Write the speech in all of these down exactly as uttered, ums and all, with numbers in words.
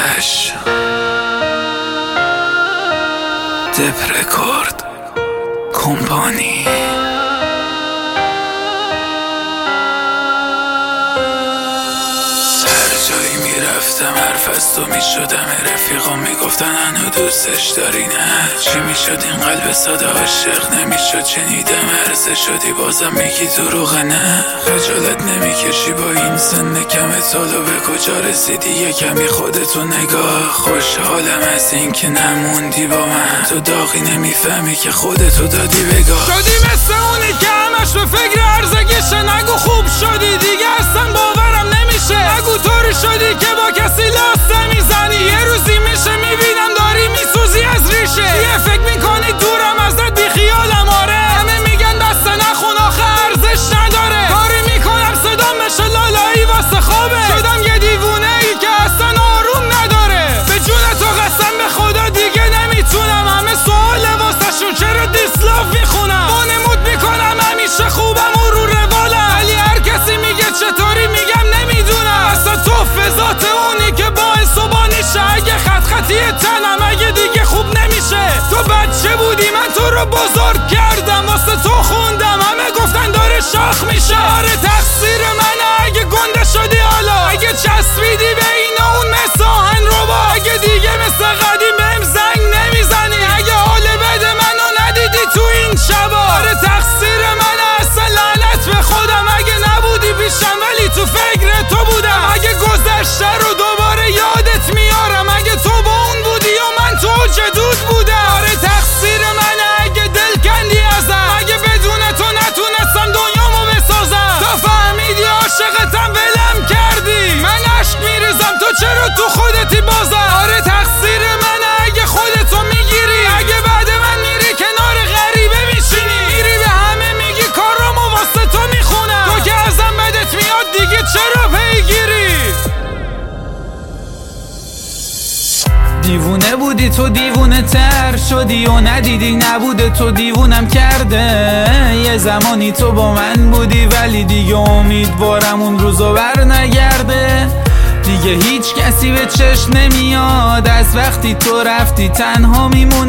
گذشت. دپرکورد کمپانی. میرفتم حرف از تو میشدم، رفیقام میگفتن هنو دوستش داری، نه چی میشد این قلب ساده عاشق نمیشد، شنیدم عرضه شدی بازم میگی دروغه، نه خجالت نمیکشی با این سن کم سالو به کجا رسیدی، یه کمی خودتو نگاه. خوشحالم از این که نموندی با من، تو داغی نمیفهمی که خودتو دادی بگاه. شدی مثل اونی که همش به فکر ارزگیشه، نگو خوب شدی دیگه اصلا باورم نمیشه، نگو طوری شدی که با کسی لاست نمیزنی، یه روزی میشه میبینم داری میسوزی از ریشه، یه فکر میکنی دورم ازت بی خیالم، آره همه میگن دست نخون آخه ارزش نداره، کاری میکنم صدام بشه لالایی واسه خوابه، شدم یه دیوونه ای که اصلا آروم نداره، به جون تو قسم به خدا دیگه نمیتونم، همه سواله واسه شون چرا دیسلاف میخونم، وانمود میکنم همیشه خوبم و رو روالم، ولی هر کسی میگه چطوری میگم نمیدونم، اصلا تو فضات اونی که باعث و بانیشه، اگه خط خطی تنم اگه دیگه خوب نمیشه، تو بچه بودی من تو رو بزرگ کردم، واسه تو خوندم همه گفتن داره شاخ میشه، آره تقصیر منه اگه گنده شدی حالا، اگه چسبیدی به این اون مثل آهن ربا، اگه دیگه مثل قدیم بهم زنگ نمیزنی، اگه حال بده منو ندیدی تو این شبا، آره تقصیر منه اصلا لعنت به خودم، اگه نبودی پیشم ولی تو فکر تو بودم، اگه گذشته رو دوباره یادت میارم، اگه تو با اون بودی و من تو جدود بودم، آره تقصیر منه اگه دل کندی ازم، اگه بدون تو نتونستم دنیامو بسازم، تا فهمیدی عاشقتم ولم کردی، من عشق میریزم تو چرا تو خودتی بازم، آره تقصیر منه اگه خودتو میگیری، اگه بعد من میری کنار غریبه میشینی، میری به همه میگی کارامو واسه تو میخونم، تو که ازم بدت میاد دیگه چرا پیگیری. دیوونه بودی تو دیوونه تر شدی و ندیدی نبوده تو دیوونم کرده، یه زمانی تو با من بودی ولی دیگه امیدوارم اون روزو بر نگرده، دیگه هیچ کسی به چشم نمیاد از وقتی تو رفتی، تنها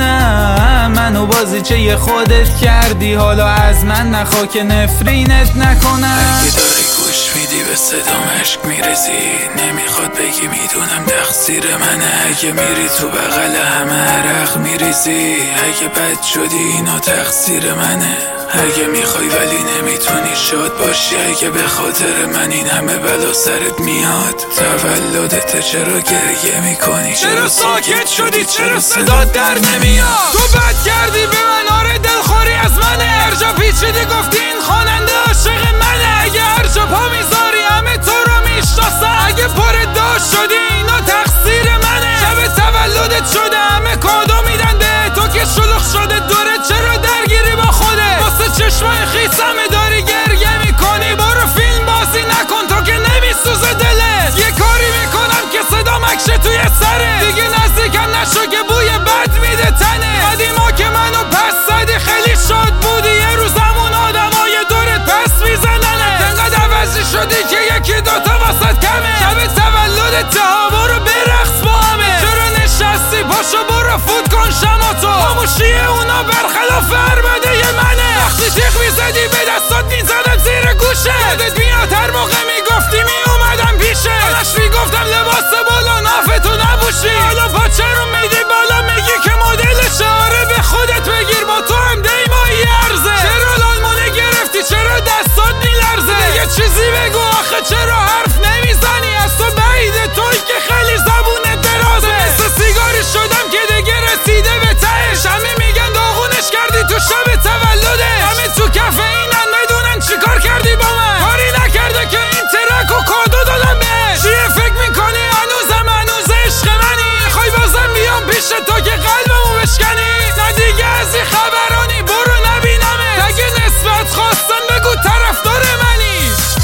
میمونم منو بازیچه یه خودت کردی، حالا از من نخوا که نفرینت نکنم. اگه داری گوش میدی به صدام عشق میریزی، نمیخواد بگی میدونم تقصیر منه، اگه میری تو بغل همه عرق میریزی، اگه بد شدی اینا تقصیر منه، اگه میخوای ولی نمیتونی شاد باشی، اگه به خاطر من این همه بلا سرت میاد، تولدت چرا گریه میکنی، چرا ساکت شدی، چرا صدات در نمیاد، تو بد کردی به من، آره دلخوری از منه، هر جا پیچیدی گفتی این خواننده عاشق منه، اگه هر جا پا میذاری همه تو رو میشناسن، اگه پر داشت شدی اینا تقصیر منه، شب تولدت شده همه کادو میدن به تو که شلوغ شده دوره، چرا درگیری با خوده، واسه چشمای خیسمه داری گریه میکنی، برو فیلم بازی نکن تو که نمیسوزه دلت، یه کاری میکنم که صدا مکشه توی سره، دیگه نزدیکم نشو که بوی بد میده تنه، قدیما که منو پس زدی خیلی شاد بودی، یه روز همون آدمای دورت پس میزننه، انقدر عوضی شدی که یکی دوتا واسط کمه، شب تولدت ها برو برقص با همه، چرا نشستی پاشو برو فوت کن شماتو، خاموشی اونا برخلاف اربده منه، وقتی تیغ میزدی به دستات میزدم زیر گوشه، یادت میاد هر موقع میگفتی میومدم پیشه، همش میگفتم لباس بالا نافتو نبوشی، حالا پاچه رو میدی بالا میگی که مدلشه، آره به خودت بگیر با تو هم دیمایی ارزه، چرا لالمونه گرفتی چرا دستات میلرزه، دیگه چیزی بگو آخه چرا حرف نمیزنی، از تو بعیده توی که خیلی زبونت درازه، مثل سیگاری شدم که دیگه رسیده به تهش، همه میگن داغونش کردی تو شب تولده، همه تو کفه اینن بدونن چی کار کردی با من، کاری نکرده که این ترک و کادو دادم بهش، چیه فکر میکنی هنوزم هنوز عشق منی، میخوای بازم بیام پیش تو که قلبمو بشکنی، نه دیگه از این خبرانی برو نبینمه، اگه نسبت خواستن بگو طرفدار منی.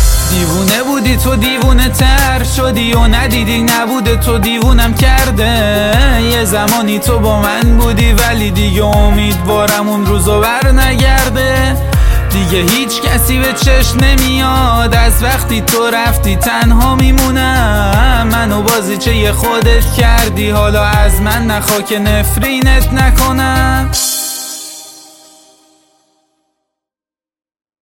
دیوونه بودی تو دیوونه تر شدی و ندیدی نبوده تو دیوونم کرده، یه زمانی تو با من بودی ولی دیگه امیدوارم اون روزو بر نگرده، دیگه هیچ کسی به چشم نمیاد، از وقتی تو رفتی تنها میمونم. منو بازیچه خودت کردی، حالا از من نخوا که نفرینت نکنم.